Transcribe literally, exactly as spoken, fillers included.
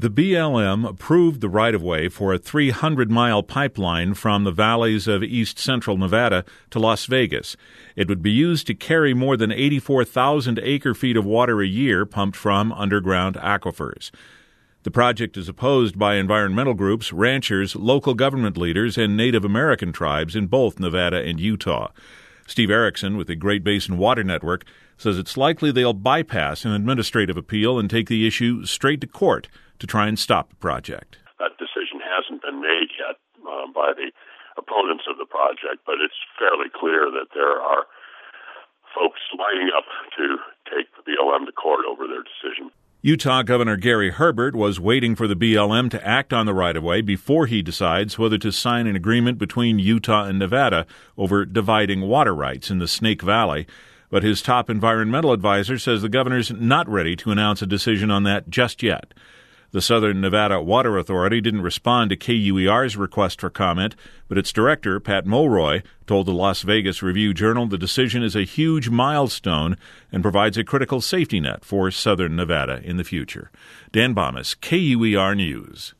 The B L M approved the right-of-way for a three hundred mile pipeline from the valleys of east central Nevada to Las Vegas. It would be used to carry more than eighty-four thousand acre-feet of water a year pumped from underground aquifers. The project is opposed by environmental groups, ranchers, local government leaders, and Native American tribes in both Nevada and Utah. Steve Erickson with the Great Basin Water Network says it's likely they'll bypass an administrative appeal and take the issue straight to court to try and stop the project. That decision hasn't been made yet uh, by the opponents of the project, but it's fairly clear that there are folks lining up to take the B L M to court over their decision. Utah Governor Gary Herbert was waiting for the B L M to act on the right-of-way before he decides whether to sign an agreement between Utah and Nevada over dividing water rights in the Snake Valley. But his top environmental advisor says the governor's not ready to announce a decision on that just yet. The Southern Nevada Water Authority didn't respond to K U E R's request for comment, but its director, Pat Mulroy, told the Las Vegas Review-Journal the decision is a huge milestone and provides a critical safety net for Southern Nevada in the future. Dan Bomas, K U E R News.